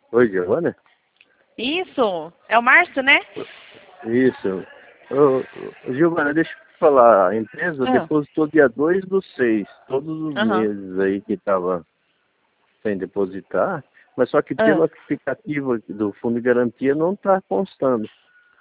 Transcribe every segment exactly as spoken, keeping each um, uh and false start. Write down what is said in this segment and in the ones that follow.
Oi, Giovana? Isso, é o Márcio, né? Isso. Ô, ô, Giovana, deixa eu te falar. A empresa Ah, depositou dia dois do seis, todos os Aham. meses aí que estava sem depositar, mas só que ah, pelo aplicativo aqui do Fundo de Garantia não está constando.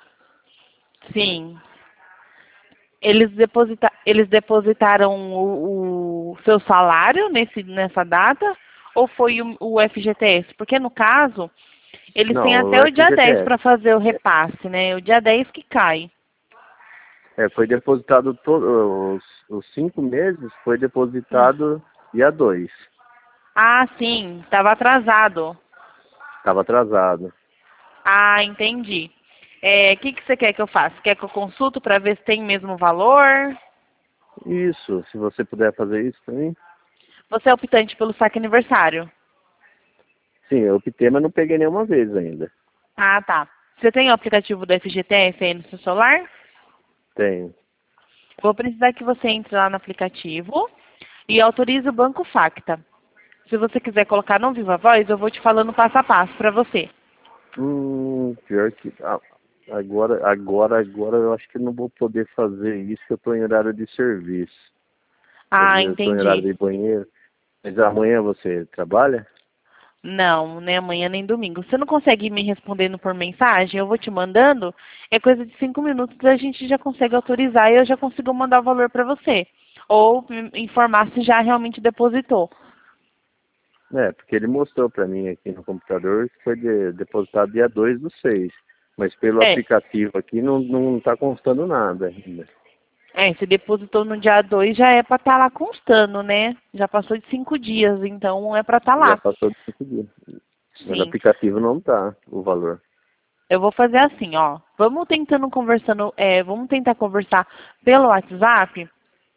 Sim. Eles, deposita eles depositaram o, o seu salário nesse, nessa data ou foi o, o F G T S? Porque no caso, eles têm Não, até o o dia dez F G T S. para fazer o repasse, né? O dia dez que cai. É, foi depositado todos os, os cinco meses, foi Hum. depositado dia dois. Ah, sim, estava atrasado. Estava atrasado. Ah, entendi. O que, que você quer que eu faça? Quer que eu consulto para ver se tem mesmo valor? Isso, se você puder fazer isso também. Você é optante pelo saque aniversário? Sim, eu optei, mas não peguei nenhuma vez ainda. Ah, tá. Você tem o aplicativo do F G T S aí no seu celular? Tenho. Vou precisar que você entre lá no aplicativo e autorize o Banco Facta. Se você quiser colocar no Viva Voz, eu vou te falando passo a passo para você. Hum, pior que. Ah, agora, agora, agora eu acho que não vou poder fazer isso, que eu estou em horário de serviço. Ah, Eu estou em horário entendi. de banheiro. Mas amanhã você trabalha? Não, nem amanhã nem domingo. Você não consegue me respondendo por mensagem? Eu vou te mandando. É coisa de cinco minutos a gente já consegue autorizar e eu já consigo mandar o valor para você. Ou me informar se já realmente depositou. É, porque ele mostrou para mim aqui no computador que foi de- depositado dia dois do seis. Mas pelo É, aplicativo aqui não, não tá constando nada ainda. é, se depositou no dia dois já é para estar lá constando, né? Já passou de cinco dias, então é para estar Já lá. passou de cinco dias. Mas no Sim. aplicativo não tá o valor. Eu vou fazer assim, ó. Vamos tentando conversando, é, vamos tentar conversar pelo WhatsApp,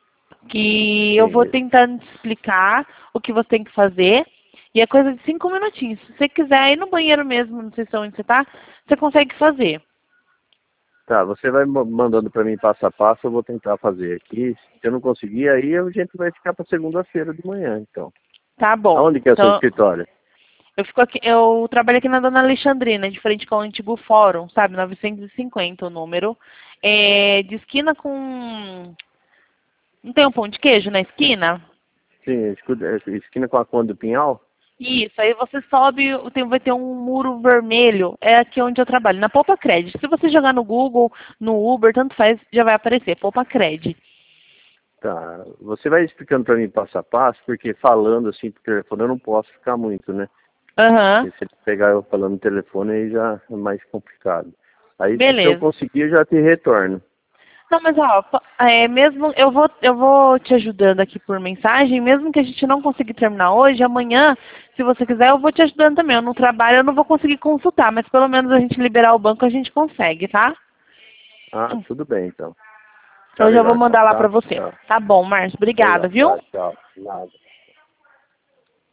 que eu vou Sim, tentando te explicar o que você tem que fazer. E é coisa de cinco minutinhos. Se você quiser ir no banheiro mesmo, não sei se é onde você tá, você consegue fazer. tá, você vai ma- mandando para mim passo a passo, eu vou tentar fazer aqui. Se eu não conseguir, aí a gente vai ficar para segunda-feira de manhã, então. Tá bom. Aonde que é o seu Então, escritório? eu fico aqui, eu trabalho aqui na Dona Alexandrina, de frente com o antigo fórum, sabe? novecentos e cinquenta o número. É, de esquina com. Não tem um pão de queijo na esquina? Sim, escu- é, esquina com a Conde do Pinhal? Isso, aí você sobe, tem, vai ter um muro vermelho, é aqui onde eu trabalho, na Poupa Cred. Se você jogar no Google, no Uber, tanto faz, já vai aparecer, Poupa Cred. Tá. Você vai explicando para mim passo a passo, porque falando assim por telefone eu não posso ficar muito, né? Aham, Porque se ele pegar eu falando no telefone aí já é mais complicado. Aí se eu beleza. conseguir eu já te retorno. Não, mas ó, po- é, mesmo, eu vou, eu vou te ajudando aqui por mensagem, mesmo que a gente não consiga terminar hoje, amanhã, se você quiser, eu vou te ajudando também. Eu no trabalho, eu não vou conseguir consultar, mas pelo menos a gente liberar o banco, a gente consegue, tá? Ah, tudo bem então. Então Tá eu já vou legal então, mandar lá pra tá? você. Tá. Tá bom, Márcio, obrigada, Legal, viu? tá, tchau. Nada.